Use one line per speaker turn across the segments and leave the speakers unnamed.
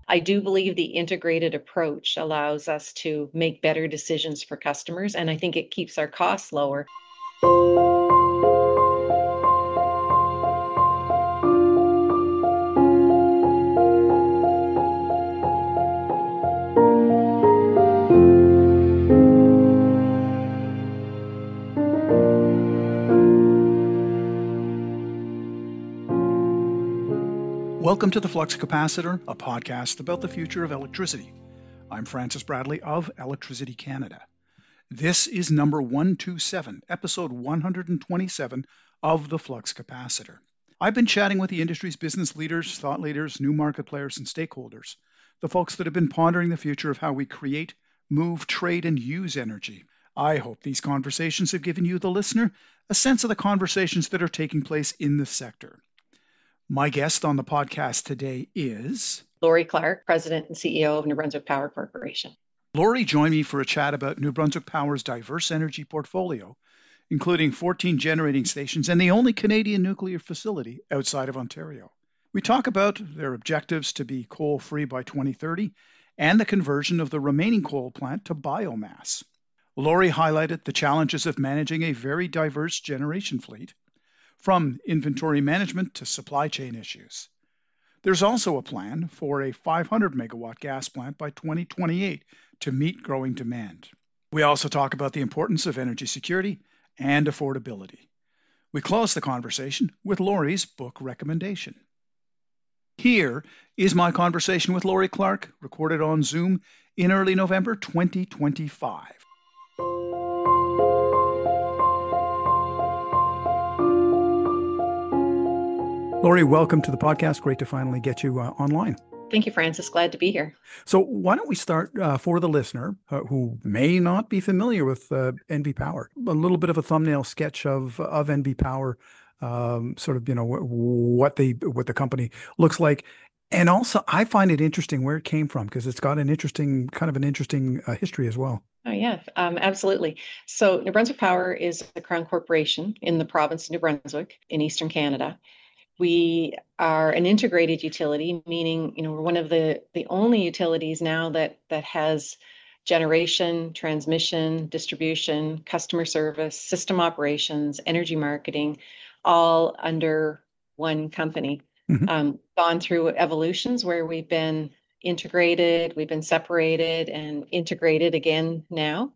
I do believe the integrated approach allows us to make better decisions for customers, and I think it keeps our costs lower.
Welcome to the Flux Capacitor, a podcast about the future of electricity. I'm Francis Bradley of Electricity Canada. This is number 127, episode 127 of the Flux Capacitor. I've been chatting with the industry's business leaders, thought leaders, new market players, and stakeholders, the folks that have been pondering the future of how we create, move, trade, and use energy. I hope these conversations have given you, the listener, a sense of the conversations that are taking place in the sector. My guest on the podcast today is
Laurie Clark, President and CEO of New Brunswick Power Corporation.
Laurie joined me for a chat about New Brunswick Power's diverse energy portfolio, including 14 generating stations and the only Canadian nuclear facility outside of Ontario. We talk about their objectives to be coal-free by 2030 and the conversion of the remaining coal plant to biomass. Laurie highlighted the challenges of managing a very diverse generation fleet, from inventory management to supply chain issues. There's also a plan for a 500 megawatt gas plant by 2028 to meet growing demand. We also talk about the importance of energy security and affordability. We close the conversation with Laurie's book recommendation. Here is my conversation with Laurie Clark, recorded on Zoom in early November 2025. Laurie, welcome to the podcast. Great to finally get you online.
Thank you, Francis. Glad to be here.
So why don't we start for the listener who may not be familiar with NB Power, a little bit of a thumbnail sketch of NB Power, sort of, what the company looks like. And also, I find it interesting where it came from because it's got an interesting history as well.
Oh, yeah, absolutely. So New Brunswick Power is a Crown corporation in the province of New Brunswick in Eastern Canada. We are an integrated utility, meaning, we're one of the only utilities now that has generation, transmission, distribution, customer service, system operations, energy marketing, all under one company.
Mm-hmm.
Gone through evolutions where we've been integrated, we've been separated and integrated again now.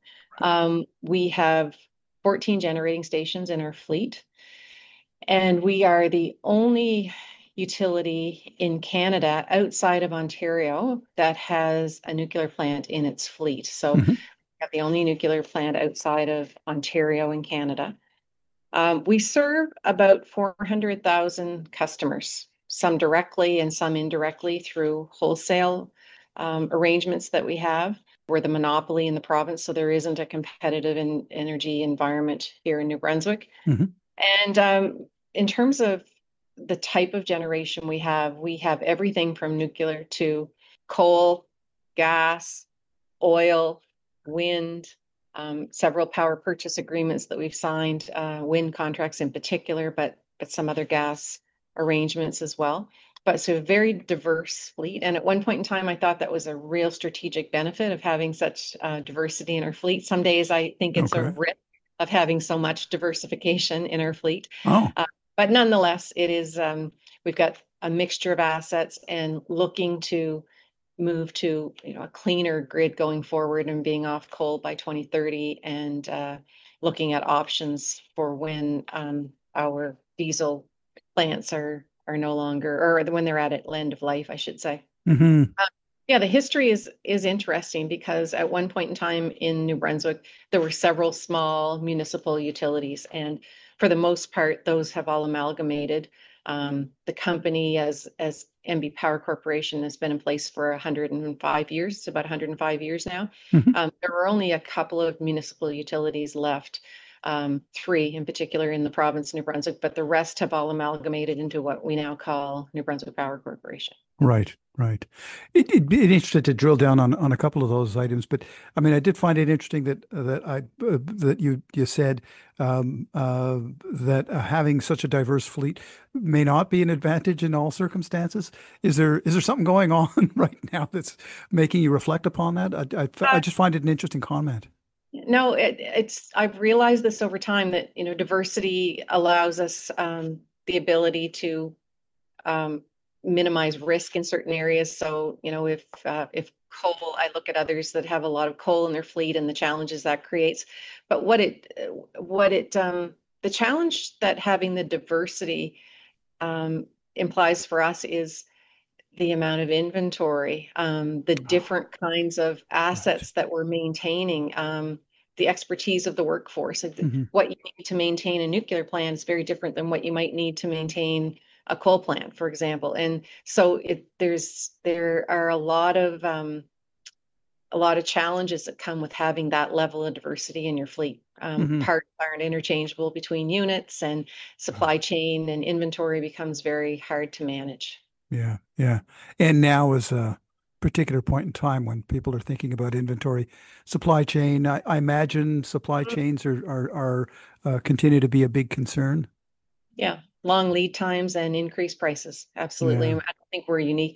We have 14 generating stations in our fleet. And we are the only utility in Canada outside of Ontario that has a nuclear plant in its fleet. So
Mm-hmm.
we have the only nuclear plant outside of Ontario and Canada. We serve about 400,000 customers, some directly and some indirectly through wholesale arrangements that we have. We're the monopoly in the province, so there isn't a competitive energy environment here in New Brunswick.
Mm-hmm.
And in terms of the type of generation we have everything from nuclear to coal, gas, oil, wind, several power purchase agreements that we've signed, wind contracts in particular, but some other gas arrangements as well. But so a very diverse fleet. And at one point in time, I thought that was a real strategic benefit of having such diversity in our fleet. Some days I think it's a risk of having so much diversification in our fleet.
Oh.
But nonetheless, it is, we've got a mixture of assets and looking to move to, a cleaner grid going forward and being off coal by 2030 and looking at options for when our diesel plants are no longer, or when they're at end of life, I should say.
Mm-hmm.
Yeah, the history is interesting because at one point in time in New Brunswick, there were several small municipal utilities, and for the most part, those have all amalgamated. The company, as NB Power Corporation, has been in place for 105 years. It's about 105 years now.
Mm-hmm.
There were only a couple of municipal utilities left. three in particular in the province of New Brunswick, but the rest have all amalgamated into what we now call New Brunswick Power Corporation.
Right, right. It'd be interesting to drill down on a couple of those items, but I mean, I did find it interesting that you said that having such a diverse fleet may not be an advantage in all circumstances. Is there something going on right now that's making you reflect upon that? I just find it an interesting comment.
No, I've realized this over time that, diversity allows us the ability to um, minimize risk in certain areas. So, if coal, I look at others that have a lot of coal in their fleet and the challenges that creates. But the challenge that having the diversity implies for us is the amount of inventory, the
Oh,
different kinds of
right.
assets that we're maintaining, the expertise of the workforce.
Hmm.
What you need to maintain a nuclear plant is very different than what you might need to maintain a coal plant, for example. And so there are a lot of challenges that come with having that level of diversity in your fleet.
Hmm.
Parts aren't interchangeable between units, and supply chain and inventory becomes very hard to manage.
Yeah, yeah. And now is a particular point in time when people are thinking about inventory, supply chain. I imagine supply chains are continue to be a big concern.
Yeah, long lead times and increased prices. Absolutely.
Yeah.
And I don't think we're unique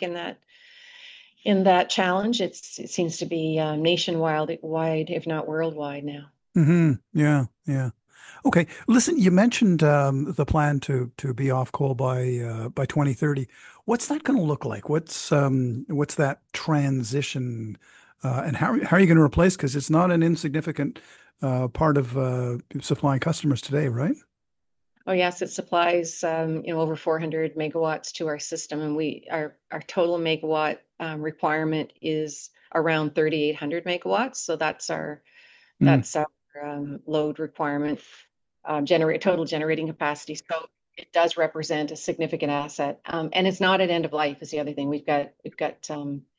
in that challenge. It seems to be nationwide, if not worldwide now.
Yeah, yeah. Okay. Listen, you mentioned the plan to be off coal by 2030. What's that going to look like? What's that transition and how are you going to replace? Because it's not an insignificant part of supplying customers today, right?
Oh yes, it supplies over 400 megawatts to our system, and our total megawatt requirement is around 3,800 megawatts. So
Mm,
that's our load requirement, generate total generating capacity. So it does represent a significant asset, and it's not at end of life. Is the other thing we've got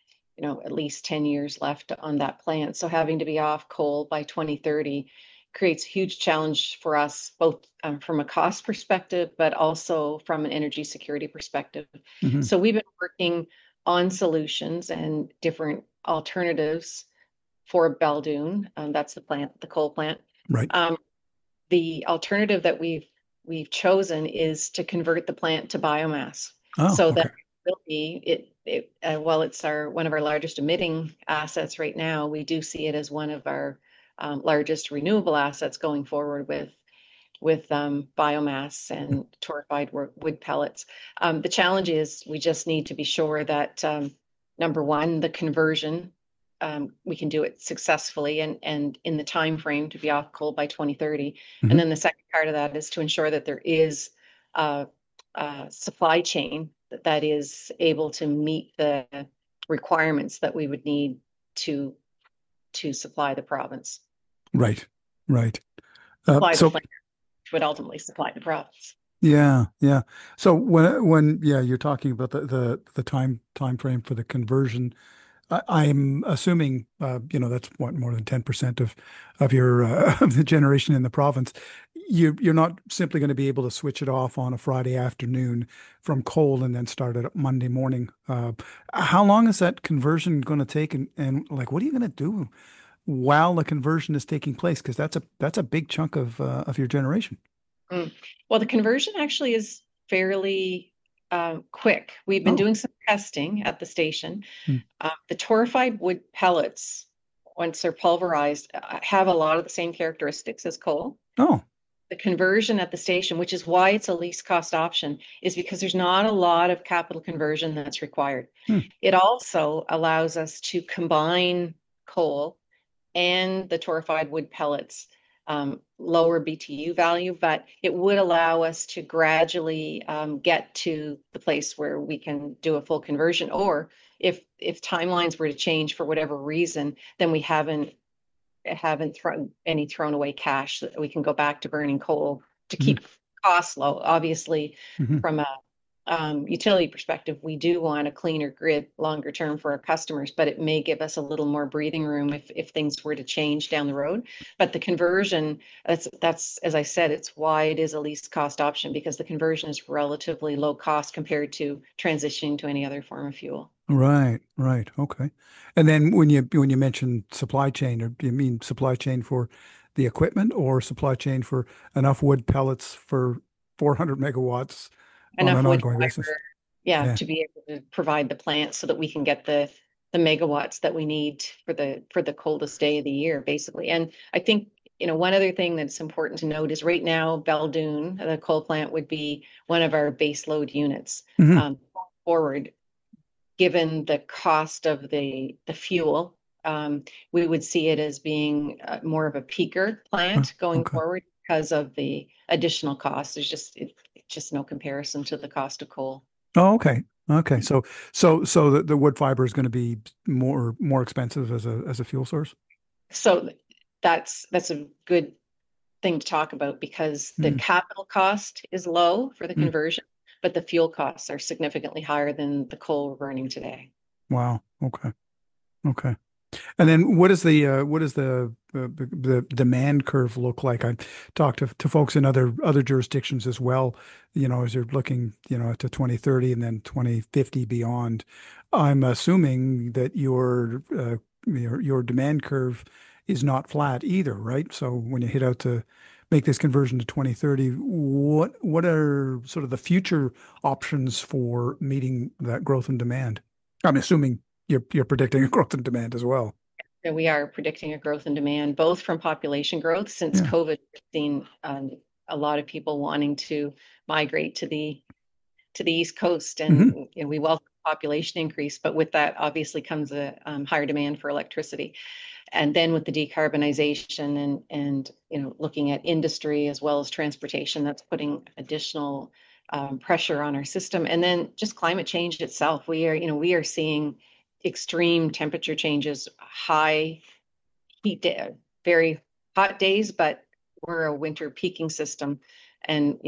at least 10 years left on that plant. So having to be off coal by 2030 creates a huge challenge for us, both from a cost perspective, but also from an energy security perspective.
hmm.
So we've been working on solutions and different alternatives for Beldoon. That's the plant, the coal plant.
Right.
Um, the alternative that we've chosen is to convert the plant to biomass,
Oh,
so that
okay.
it will be while it's our one of our largest emitting assets right now, we do see it as one of our largest renewable assets going forward with biomass and torrefied wood pellets. The challenge is we just need to be sure that number one, the conversion, we can do it successfully and in the time frame to be off coal by 2030. And
Hmm.
then the second part of that is to ensure that there is a supply chain that is able to meet the requirements that we would need to to supply the province,
Right. Right.
supply the
So
plant, which would ultimately supply the province.
yeah, yeah. So when yeah, you're talking about the time frame for the conversion. I'm assuming, that's what more than 10% of your of the generation in the province. You're not simply going to be able to switch it off on a Friday afternoon from coal and then start it up Monday morning. How long is that conversion going to take, and like, what are you going to do while the conversion is taking place? Because that's a big chunk of your generation.
Mm. Well, the conversion actually is fairly quick. We've been
Oh,
doing some testing at the station.
hmm.
The torrefied wood pellets, once they're pulverized, have a lot of the same characteristics as coal.
Oh,
The conversion at the station, which is why it's a least cost option, is because there's not a lot of capital conversion that's required.
hmm.
It also allows us to combine coal and the torrefied wood pellets, lower BTU value, but it would allow us to gradually get to the place where we can do a full conversion. Or if timelines were to change for whatever reason, then we haven't thrown away cash that we can go back to burning coal to
Hmm.
keep costs low. Obviously,
Hmm.
from utility perspective, we do want a cleaner grid longer term for our customers, but it may give us a little more breathing room if things were to change down the road. But the conversion, that's as I said, it's why it is a least cost option, because the conversion is relatively low cost compared to transitioning to any other form of fuel.
Right, right. Okay. And then when you mention supply chain, or do you mean supply chain for the equipment or supply chain for enough wood pellets for 400 megawatts on
Enough
an
wood
ongoing basis?
fiber, yeah,
Yeah.
to be able to provide the plant so that we can get the megawatts that we need for the coldest day of the year, basically. And I think, one other thing that's important to note is right now, Beldoon, the coal plant, would be one of our base load units.
Hmm.
Going forward, given the cost of the fuel, we would see it as being more of a peaker plant going
Okay.
forward because of the additional cost. It's just no comparison to the cost of coal.
Oh, okay. Okay. So the wood fiber is going to be more expensive as a fuel source?
So that's a good thing to talk about because the
Mm.
capital cost is low for the
Mm.
conversion, but the fuel costs are significantly higher than the coal we're burning today.
Wow. Okay. Okay. And then what does the demand curve look like? I talked to folks in other jurisdictions as well, as you're looking, to 2030 and then 2050 beyond. I'm assuming that your demand curve is not flat either, right? So when you hit out to make this conversion to 2030, what are sort of the future options for meeting that growth in demand? I'm assuming you're predicting a growth in demand as well.
So we are predicting a growth in demand, both from population growth since
Yeah.
COVID, we've seen a lot of people wanting to migrate to the East Coast,
Hmm.
and we welcome population increase, but with that obviously comes a higher demand for electricity. And then with the decarbonization and looking at industry as well as transportation, that's putting additional pressure on our system. And then just climate change itself. We are seeing extreme temperature changes, high heat day, very hot days, but we're a winter peaking system. And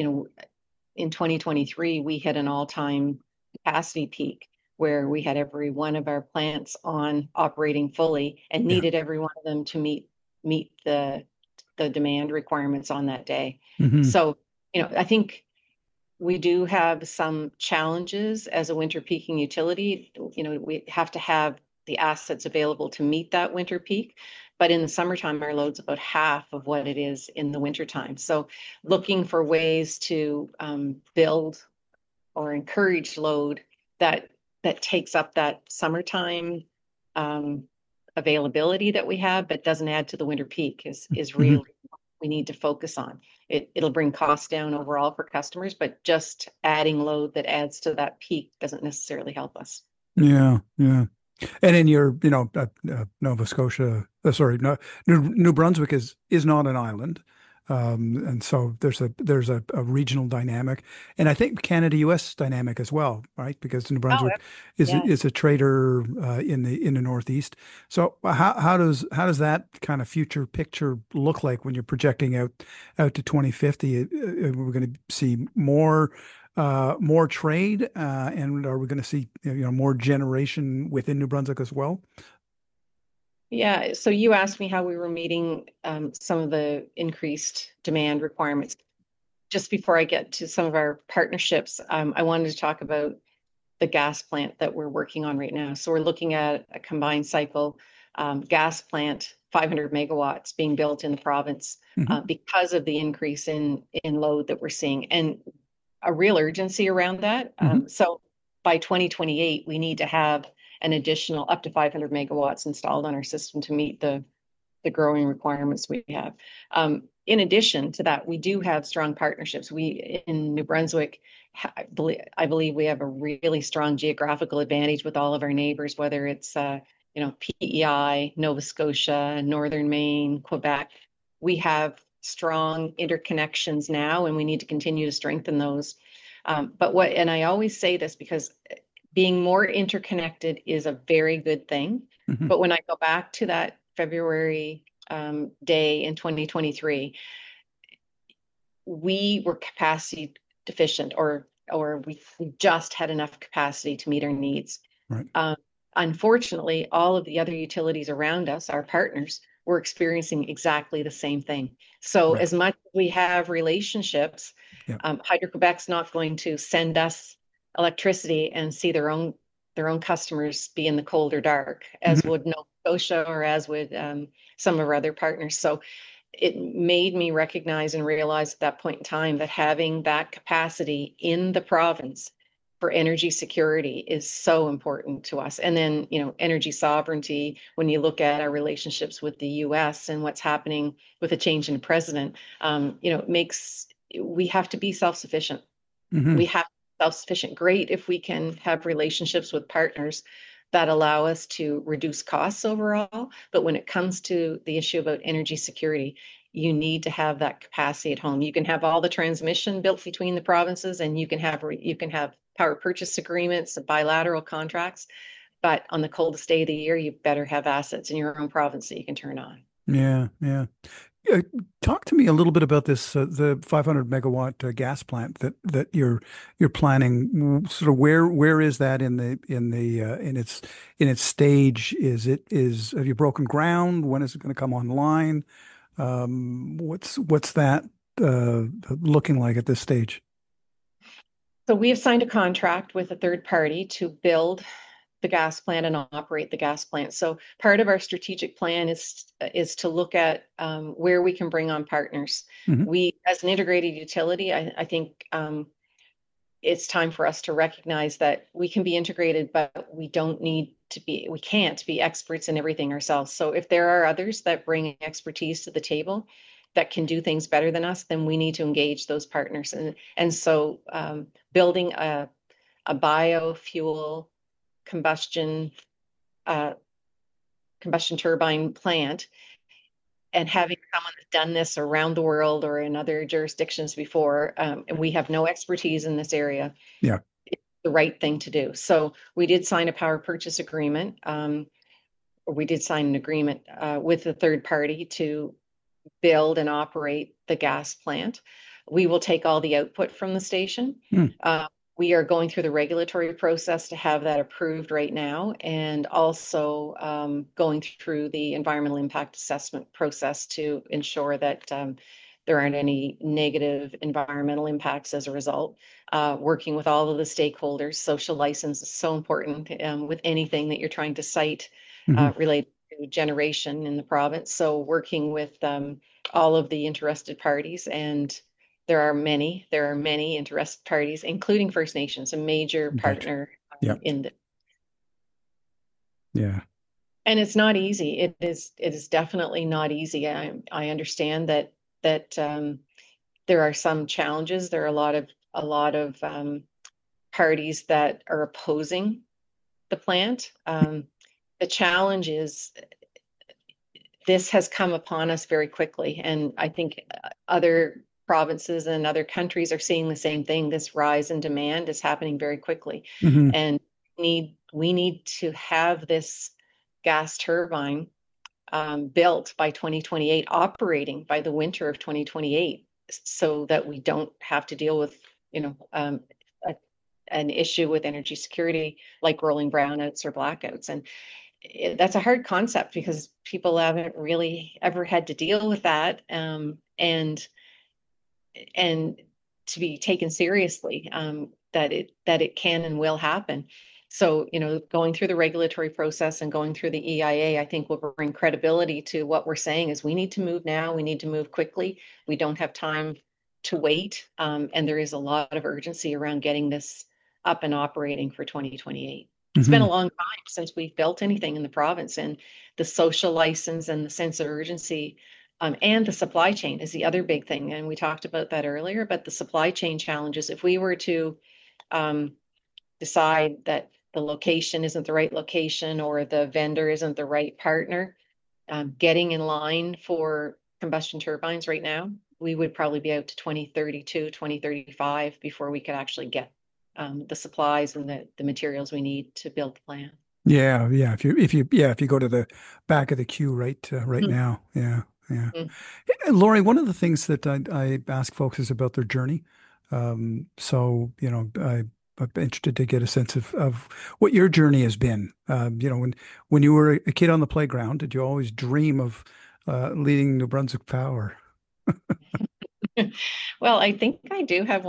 in 2023, we hit an all-time capacity peak where we had every one of our plants on operating fully and
Yeah.
needed every one of them to meet the demand requirements on that day.
Hmm.
So, I think we do have some challenges as a winter peaking utility. We have to have the assets available to meet that winter peak. But in the summertime, our load's about half of what it is in the wintertime. So looking for ways to build or encourage load that takes up that summertime um, availability that we have, but doesn't add to the winter peak is
Hmm.
really what we need to focus on. It'll bring costs down overall for customers, but just adding load that adds to that peak doesn't necessarily help us.
Yeah. Yeah. And in your, Nova Scotia, sorry, no, New Brunswick is not an island, and so there's a regional dynamic, and I think Canada-U.S. dynamic as well, right? Because New
Oh,
Brunswick is
yeah.
is a trader in the Northeast. So how does that kind of future picture look like when you're projecting out to 2050? We're going to see more trade, and are we going to see more generation within New Brunswick as well?
Yeah. So you asked me how we were meeting some of the increased demand requirements. Just before I get to some of our partnerships, I wanted to talk about the gas plant that we're working on right now. So we're looking at a combined cycle gas plant, 500 megawatts being built in the province
Hmm.
because of the increase in load that we're seeing and a real urgency around that.
Hmm.
So by 2028, we need to have an additional up to 500 megawatts installed on our system to meet the growing requirements we have. In addition to that, we do have strong partnerships. We in New Brunswick, I believe we have a really strong geographical advantage with all of our neighbors, whether it's PEI, Nova Scotia, Northern Maine, Quebec. We have strong interconnections now, and we need to continue to strengthen those. And I always say this because being more interconnected is a very good thing.
Hmm.
But when I go back to that February day in 2023, we were capacity deficient or we just had enough capacity to meet our needs.
Right.
Um, Unfortunately, all of the other utilities around us, our partners, were experiencing exactly the same thing. So
Right.
as much as we have relationships,
Yeah.
Hydro-Quebec's not going to send us electricity and see their own customers be in the cold or dark, as
Hmm.
would Nova Scotia or as would some of our other partners. So it made me recognize and realize at that point in time that having that capacity in the province for energy security is so important to us. And then, energy sovereignty, when you look at our relationships with the US and what's happening with a change in president, we have to be self-sufficient.
Hmm.
We have to be self-sufficient. Great if we can have relationships with partners that allow us to reduce costs overall. But when it comes to the issue about energy security, you need to have that capacity at home. You can have all the transmission built between the provinces, and you can have power purchase agreements, bilateral contracts. But on the coldest day of the year, you better have assets in your own province that you can turn on.
Yeah. Yeah. Uh, Talk to me a little bit about this, the 500 megawatt gas plant that you're planning. Sort of where is that in its stage? Have you broken ground? When is it going to come online? What's that looking like at this stage?
So we have signed a contract with a third party to build the gas plant and operate the gas plant. So part of our strategic plan is to look at where we can bring on partners.
Hmm.
We, as an integrated utility, I think it's time for us to recognize that we can be integrated, but we can't be experts in everything ourselves. So if there are others that bring expertise to the table that can do things better than us, then we need to engage those partners. And so building a biofuel combustion uh, combustion turbine plant and having someone that's done this around the world or in other jurisdictions before, and we have no expertise in this area,
Yeah.
the right thing to do. So we did sign a power purchase agreement, or we did sign an agreement with a third party to build and operate the gas plant. We will take all the output from the station.
Mm.
Uh, we are going through the regulatory process to have that approved right now, and also going through the environmental impact assessment process to ensure that there aren't any negative environmental impacts as a result. Working with all of the stakeholders, social license is so important with anything that you're trying to cite
Hmm.
related to generation in the province. So working with all of the interested parties, and there are many interested parties, including First Nations, a major
Right.
partner
Yeah.
in the.
Yeah.
And it's not easy. It is definitely not easy. I understand that there are some challenges. There are a lot of parties that are opposing the plant. The challenge is this has come upon us very quickly. And I think other provinces and other countries are seeing the same thing. This rise in demand is happening very quickly.
Hmm.
And we need to have this gas turbine built by 2028, operating by the winter of 2028, so that we don't have to deal with, a, an issue with energy security like rolling brownouts or blackouts. And that's a hard concept because people haven't really ever had to deal with that, and to be taken seriously, that it can and will happen. So, going through the regulatory process and going through the EIA, I think will bring credibility to what we're saying is we need to move now. We need to move quickly. We don't have time to wait. And there is a lot of urgency around getting this up and operating for 2028. It's been a
Hmm.
long time since we've built anything in the province, and the social license and the sense of urgency, and the supply chain is the other big thing. And we talked about that earlier, but the supply chain challenges, if we were to um, decide that the location isn't the right location or the vendor isn't the right partner, getting in line for combustion turbines right now, we would probably be out to 2032, 2035 before we could actually get the supplies and the materials we need to build the plant.
Yeah. Yeah. If you go to the back of the queue right now. Yeah. Yeah.
Mhm.
Lori, one of the things that I ask folks is about their journey. So, I'm interested to get a sense of what your journey has been. When you were a kid on the playground, did you always dream of leading New Brunswick Power?
Well, I think I do have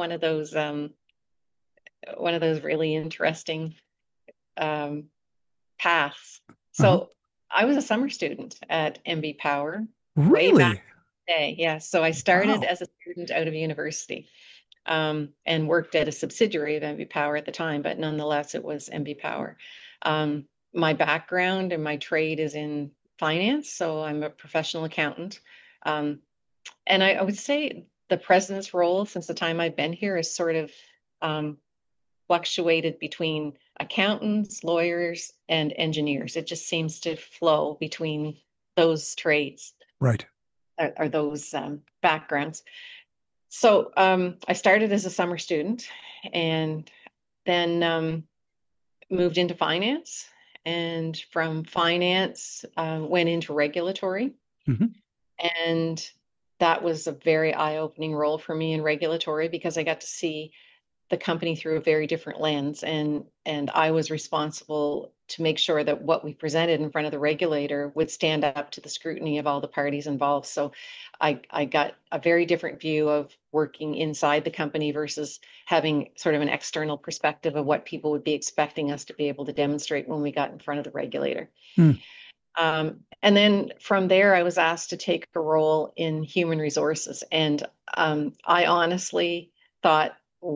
one of those really interesting um, paths.
Uh-huh.
So I was a summer student at MB Power way back
Really?
in the day. Yeah. So I started
Wow.
as a student out of university, and worked at a subsidiary of MB Power at the time, but nonetheless, it was MB Power. Um, my background and my trade is in finance, so I'm a professional accountant. Um, and I would say the president's role since the time I've been here is sort of um, fluctuated between accountants, lawyers, and engineers. It just seems to flow between those trades
Right.
or those backgrounds. So I started as a summer student and then moved into finance. And from finance, went into regulatory.
Hmm.
And that was a very eye-opening role for me in regulatory because I got to see the company through a very different lens, and I was responsible to make sure that what we presented in front of the regulator would stand up to the scrutiny of all the parties involved. So I got a very different view of working inside the company versus having sort of an external perspective of what people would be expecting us to be able to demonstrate when we got in front of the regulator.
Mm.
And then from there, I was asked to take a role in human resources. And I honestly thought,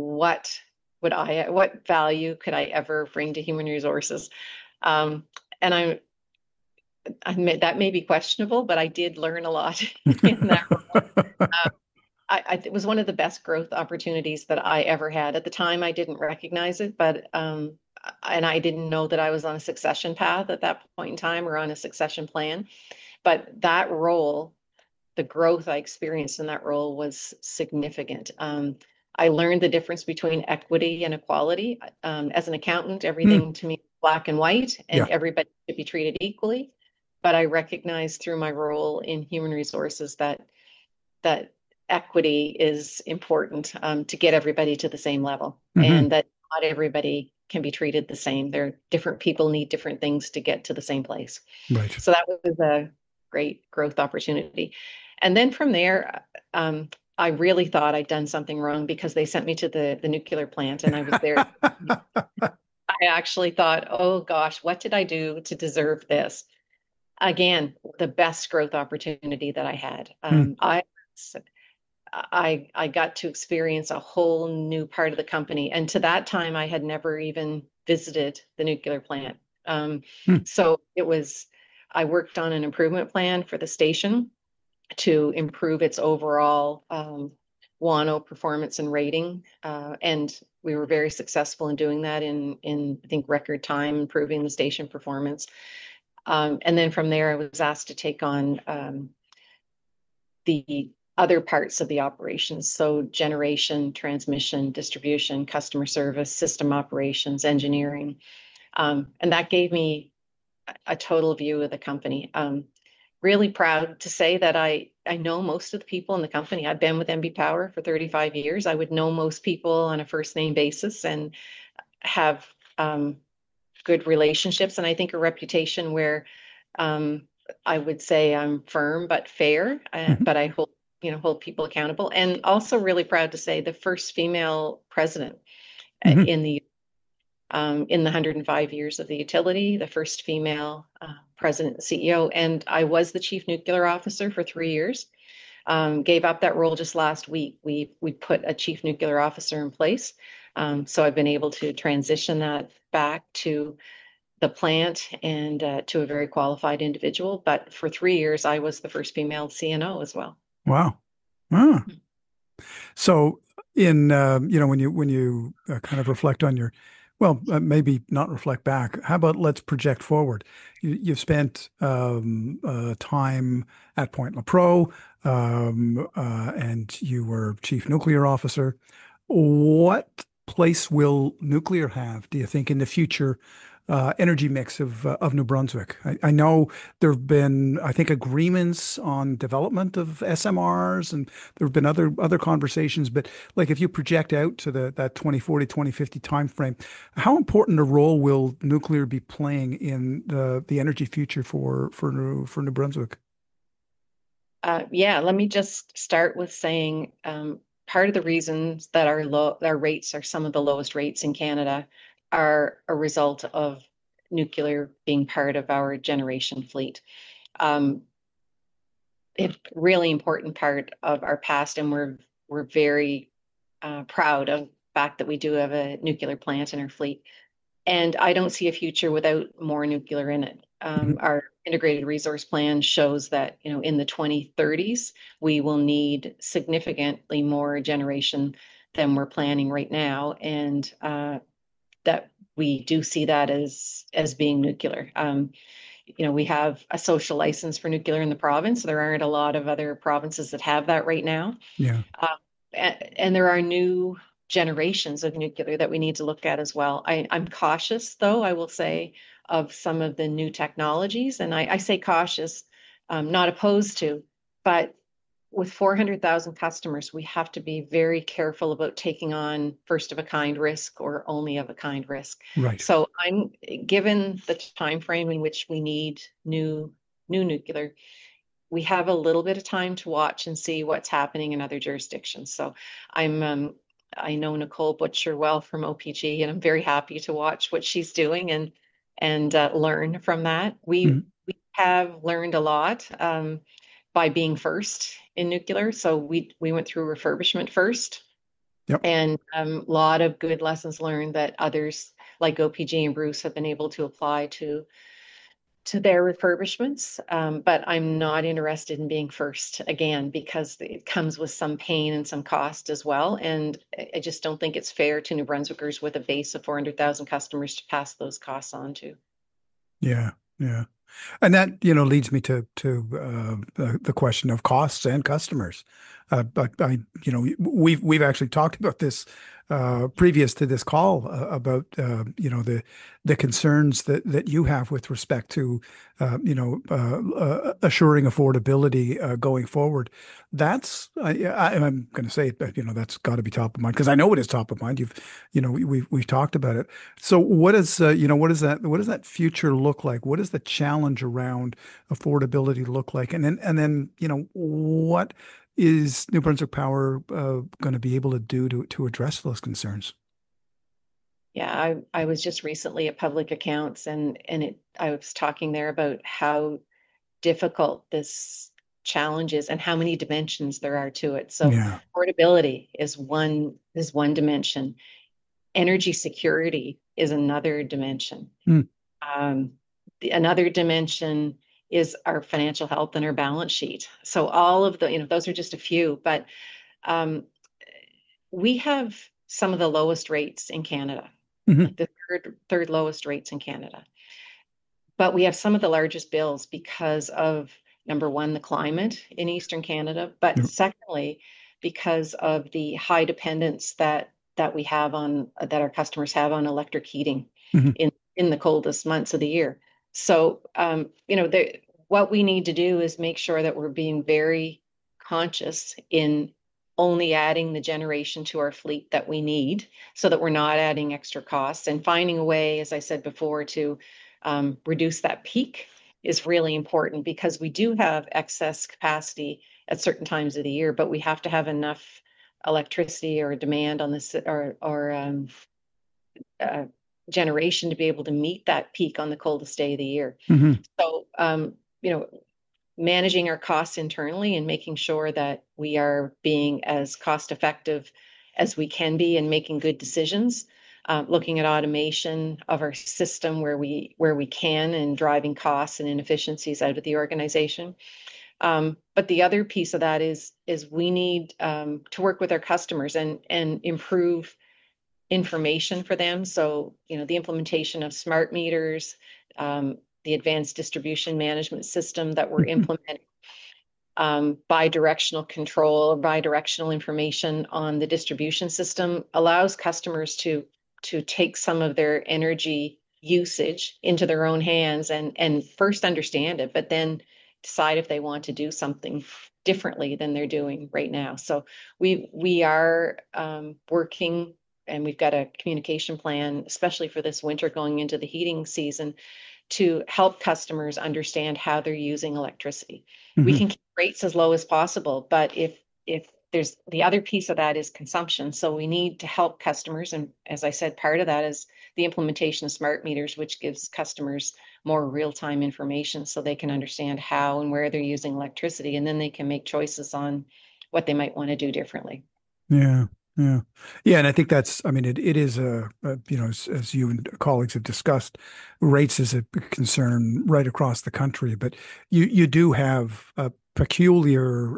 what value could I ever bring to human resources? Um, and I admit that may be questionable, but I did learn a lot in that. It was one of the best growth opportunities that I ever had. At the time, I didn't recognize it, but and I didn't know that I was on a succession path at that point in time or on a succession plan. But that role, the growth I experienced in that role was significant. I learned the difference between equity and equality. As an accountant,
Mm.
everything to me is black and white, and
Yeah.
everybody should be treated equally. But I recognized through my role in human resources that equity is important, to get everybody to the same level,
Hmm.
and that not everybody can be treated the same. There, different people need different things to get to the same place.
Right.
So that was a great growth opportunity. And then from there, I really thought I'd done something wrong because they sent me to the nuclear plant and I was there. I actually thought, oh gosh, what did I do to deserve this? Again, the best growth opportunity that I had.
Mm.
I got to experience a whole new part of the company. And to that time, I had never even visited the nuclear plant. Um,
Mm.
so I worked on an improvement plan for the station to improve its overall WANO performance and rating. And we were very successful in doing that in I think, record time, improving the station performance. And then from there, I was asked to take on the other parts of the operations. So generation, transmission, distribution, customer service, system operations, engineering. And that gave me a total view of the company. Really proud to say that I know most of the people in the company. I've been with MB Power for 35 years. I would know most people on a first name basis and have good relationships. And I think a reputation where I would say I'm firm but fair,
Mhm.
but I hold people accountable. And also really proud to say the first female president
Mhm.
in the 105 years of the utility, the first female president and CEO. And I was the chief nuclear officer for 3 years. Gave up that role just last week. We put a chief nuclear officer in place. So I've been able to transition that back to the plant and to a very qualified individual. But for 3 years, I was the first female CNO as well.
Wow. Ah. So when you kind of reflect on maybe not reflect back. How about let's project forward? You've spent time at Point Lepreau, and you were chief nuclear officer. What place will nuclear have, do you think, in the future, energy mix of New Brunswick. I know there have been, I think, agreements on development of SMRs, and there have been other conversations. But like, if you project out to that 2040, 2050 timeframe, how important a role will nuclear be playing in the energy future for New Brunswick?
Yeah, let me just start with saying part of the reasons that our rates are some of the lowest rates in Canada are a result of nuclear being part of our generation fleet. Um, it's a really important part of our past, and we're very proud of the fact that we do have a nuclear plant in our fleet. And I don't see a future without more nuclear in it.
Mhm.
Our integrated resource plan shows that, in the 2030s, we will need significantly more generation than we're planning right now, and that we do see that as being nuclear. We have a social license for nuclear in the province. There aren't a lot of other provinces that have that right now.
Yeah.
And there are new generations of nuclear that we need to look at as well. I'm cautious, though, I will say, of some of the new technologies. And I say cautious, not opposed to, but with 400,000 customers, we have to be very careful about taking on first of a kind risk or only of a kind risk.
Right.
So I'm given the time frame in which we need new nuclear, we have a little bit of time to watch and see what's happening in other jurisdictions. So I know Nicole Butcher well from OPG, and I'm very happy to watch what she's doing and learn from that.
Mhm.
We have learned a lot by being first in nuclear. So we went through refurbishment first,
Yep.
and a lot of good lessons learned that others like OPG and Bruce have been able to apply to their refurbishments. But I'm not interested in being first again because it comes with some pain and some cost as well. And I just don't think it's fair to New Brunswickers with a base of 400,000 customers to pass those costs on to.
Yeah. Yeah. And that, leads me to the question of costs and customers. But we've actually talked about this previous to this call about the concerns that you have with respect to assuring affordability going forward. I'm going to say it, but that's got to be top of mind because I know it is top of mind. We've talked about it. So what does that future look like? What does the challenge around affordability look like? And then what is New Brunswick Power going to be able to do to address those concerns?
Yeah, I was just recently at Public Accounts, and I was talking there about how difficult this challenge is and how many dimensions there are to it. So
Yeah.
affordability is one dimension. Energy security is another dimension.
Mm.
Um, Another dimension is our financial health and our balance sheet. So all of those are just a few, but um, we have some of the lowest rates in Canada,
Hmm.
like the third lowest rates in Canada. But we have some of the largest bills because of number one, the climate in Eastern Canada, but secondly, because of the high dependence that we have on that our customers have on electric heating
Hmm.
in the coldest months of the year. So what we need to do is make sure that we're being very conscious in only adding the generation to our fleet that we need so that we're not adding extra costs and finding a way, as I said before, to reduce that peak is really important because we do have excess capacity at certain times of the year, but we have to have enough electricity or demand on this or uh, generation to be able to meet that peak on the coldest day of the year.
Hmm.
So, managing our costs internally and making sure that we are being as cost effective as we can be and making good decisions. Looking at automation of our system where we can and driving costs and inefficiencies out of the organization. But the other piece of that is we need to work with our customers and improve information for them. So, the implementation of smart meters, the advanced distribution management system that we're implementing, bi-directional control or bi-directional information on the distribution system allows customers to take some of their energy usage into their own hands and first understand it, but then decide if they want to do something differently than they're doing right now. So we are working, and we've got a communication plan, especially for this winter going into the heating season, to help customers understand how they're using electricity. We
Hmm.
can keep rates as low as possible, but if there's the other piece of that is consumption. So we need to help customers. And as I said, part of that is the implementation of smart meters, which gives customers more real-time information so they can understand how and where they're using electricity, and then they can make choices on what they might want to do differently.
Yeah, yeah, yeah. And I think I mean, it is as you and colleagues have discussed, rates is a concern right across the country. But you do have peculiar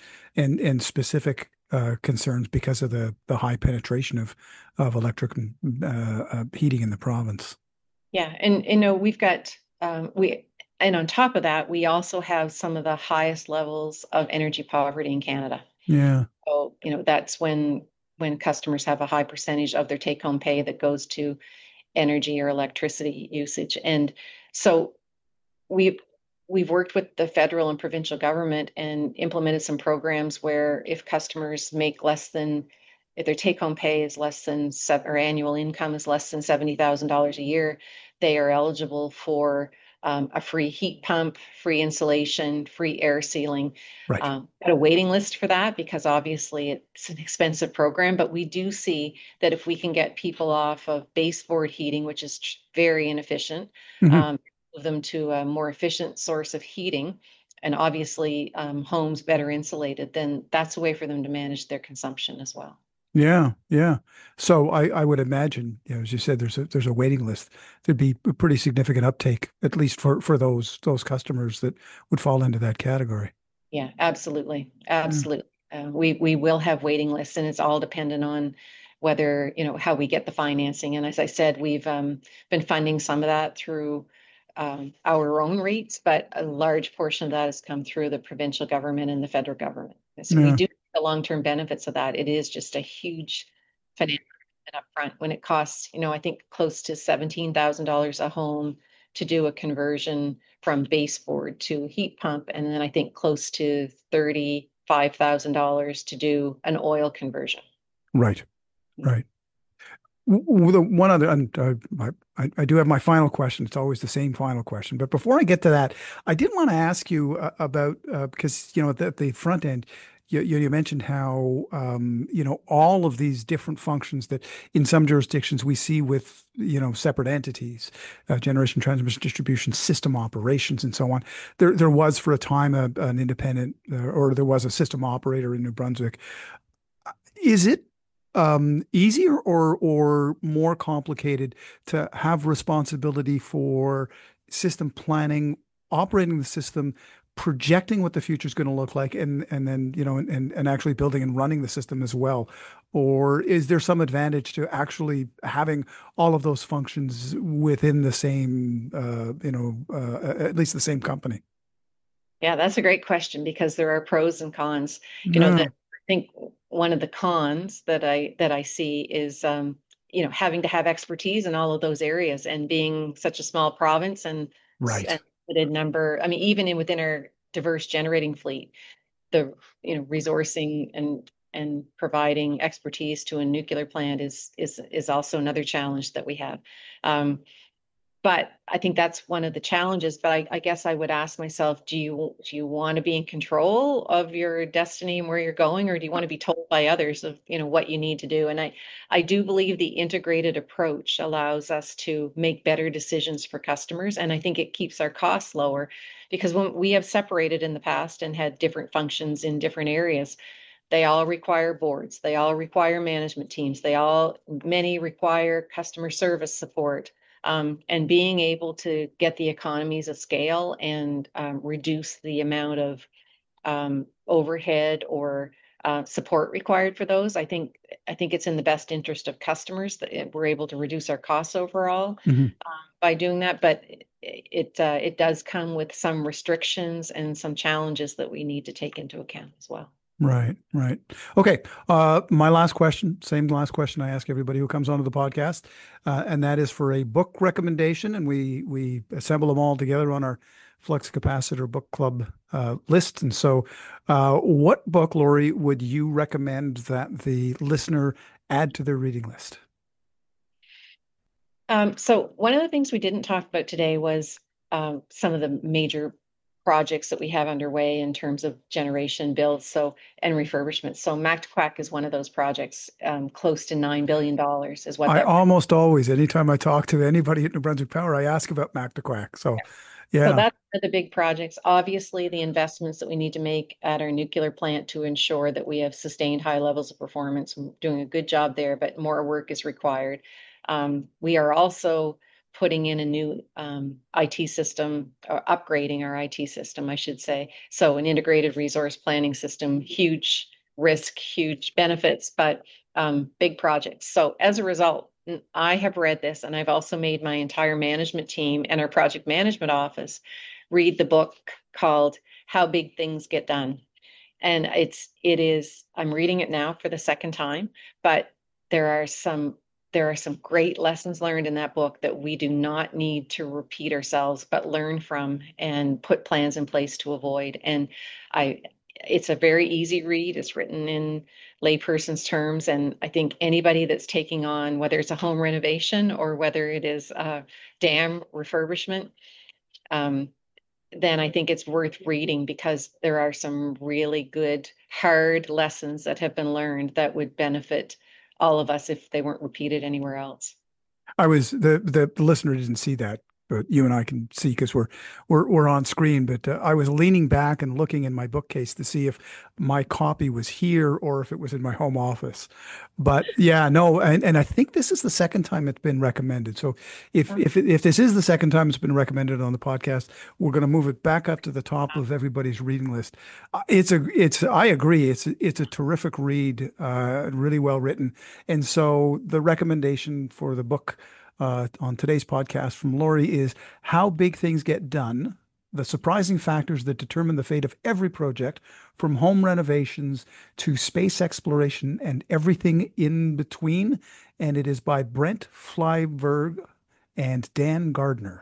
and specific concerns because of the high penetration of electric heating in the province.
Yeah, and you know, we've got we and on top of that, we also have some of the highest levels of energy poverty in Canada.
Yeah,
So, you know, that's when customers have a high percentage of their take-home pay that goes to energy or electricity usage. And so we've we've worked with the federal and provincial government and implemented some programs where if customers make less than if their take-home pay is less than or annual income is less than $70,000 a year, they are eligible for a free heat pump, free insulation, free air sealing.
right.
Got a waiting list for that because obviously it's an expensive program, but we do see that if we can get people off of baseboard heating, which is very inefficient,
Hmm.
um, move them to a more efficient source of heating, and obviously homes better insulated, then that's a way for them to manage their consumption as well.
Yeah, yeah. So I would imagine, as you said, there's a waiting list. There'd be a pretty significant uptake, at least for those customers that would fall into that category.
Yeah, absolutely.
Yeah.
Absolutely. We will have waiting lists, and it's all dependent on whether, you know, how we get the financing. And as I said, we've been funding some of that through our own rates, but a large portion of that has come through the provincial government and the federal government. So we
Yeah.
do the long-term benefits of that. It is just a huge financial up front when it costs, you know, I think close to $17,000 a home to do a conversion from baseboard to heat pump, and then I think close to $35,000 to do an oil conversion.
Right.
Yeah.
Right. The one other, and I do have my final question. It's always the same final question. But before I get to that, I did want to ask you about because at the front end, you mentioned how all of these different functions that in some jurisdictions we see with separate entities, generation, transmission, distribution, system operations, and so on. There was for a time an independent, or there was a system operator in New Brunswick. Is it easier or more complicated to have responsibility for system planning, operating the system, projecting what the future is going to look like, and then and actually building and running the system as well? Or is there some advantage to actually having all of those functions within the same at least the same company?
Yeah, that's a great question because there are pros and cons. You know,
Yeah,
I think one of the cons that I see is you know, having to have expertise in all of those areas and being such a small province and
right.
limited number. I mean, even within our diverse generating fleet, the you know, resourcing and providing expertise to a nuclear plant is also another challenge that we have. Um, but I think that's one of the challenges. But I guess I would ask myself, do you want to be in control of your destiny and where you're going, or do you want to be told by others of, you know, what you need to do? And I do believe the integrated approach allows us to make better decisions for customers, and I think it keeps our costs lower because when we have separated in the past and had different functions in different areas, they all require boards, they all require management teams, many require customer service support. And being able to get the economies of scale and reduce the amount of overhead or support required for those, I think it's in the best interest of customers that we're able to reduce our costs overall
Mhm.
by doing that. But it does come with some restrictions and some challenges that we need to take into account as well.
Right, right. Okay. My last question, same last question I ask everybody who comes onto the podcast, and that is for a book recommendation, and we assemble them all together on our Flux Capacitor Book Club list. And so, what book, Lori, would you recommend that the listener add to their reading list?
So one of the things we didn't talk about today was some of the major projects that we have underway in terms of generation builds, and refurbishment. So Mactaquac is one of those projects, close to $9 billion is what
I
that.
almost always, anytime I talk to anybody at New Brunswick Power, I ask about Mactaquac. So,
So
yeah.
that's one of the big projects. Obviously, the investments that we need to make at our nuclear plant to ensure that we have sustained high levels of performance. We're doing a good job there, but more work is required. We are also putting in a new IT system, or upgrading our IT system, I should say. So an integrated resource planning system, huge risk, huge benefits, but big projects. So as a result, I have read this, and I've also made my entire management team and our project management office read the book called How Big Things Get Done. And I'm reading it now for the second time, but there are some there are some great lessons learned in that book that we do not need to repeat ourselves, but learn from and put plans in place to avoid. And I it's a very easy read. It's written in layperson's terms. And I think anybody that's taking on, whether it's a home renovation or whether it is a dam refurbishment, um, then I think it's worth reading because there are some really good hard lessons that have been learned that would benefit all of us if they weren't repeated anywhere else.
I was the listener didn't see that, but you and I can see because we're on screen. But I was leaning back and looking in my bookcase to see if my copy was here or if it was in my home office. But yeah, no, and I think this is the second time it's been recommended. So if this is the second time it's been recommended on the podcast, we're going to move it back up to the top of everybody's reading list. It's I agree. It's a terrific read, really well written. And so the recommendation for the book on today's podcast from Lori is How Big Things Get Done: The Surprising Factors That Determine the Fate of Every Project, from home renovations to space exploration and everything in between. And it is by Brent Flyberg and Dan Gardner.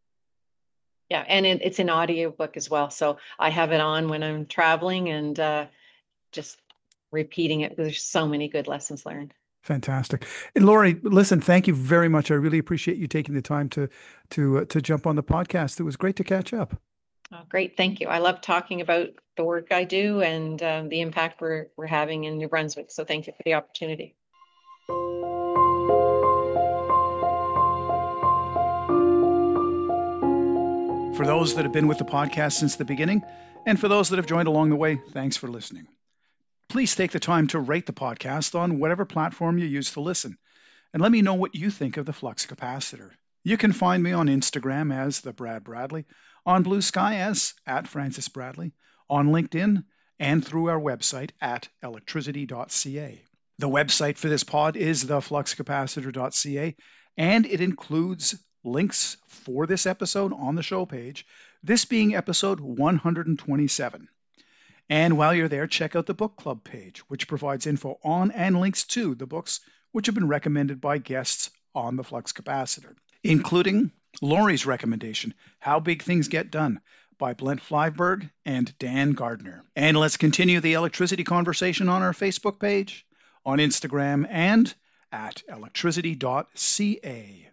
Yeah, and it's an audiobook as well. So I have it on when I'm traveling and just repeating it. There's so many good lessons learned.
Fantastic. And Lori, listen, thank you very much. I really appreciate you taking the time to jump on the podcast. It was great to catch up.
Oh, great, thank you. I love talking about the work I do and the impact we're having in New Brunswick. So thank you for the opportunity.
For those that have been with the podcast since the beginning, and for those that have joined along the way, thanks for listening. Please take the time to rate the podcast on whatever platform you use to listen, and let me know what you think of the Flux Capacitor. You can find me on Instagram as the Brad Bradley, on Blue Sky as at Francis Bradley, on LinkedIn, and through our website at electricity.ca. The website for this pod is thefluxcapacitor.ca, and it includes links for this episode on the show page, this being episode 127. And while you're there, check out the book club page, which provides info on and links to the books which have been recommended by guests on the Flux Capacitor, including Lori's recommendation, How Big Things Get Done, by Brent Flyberg and Dan Gardner. And let's continue the electricity conversation on our Facebook page, on Instagram, and at electricity.ca.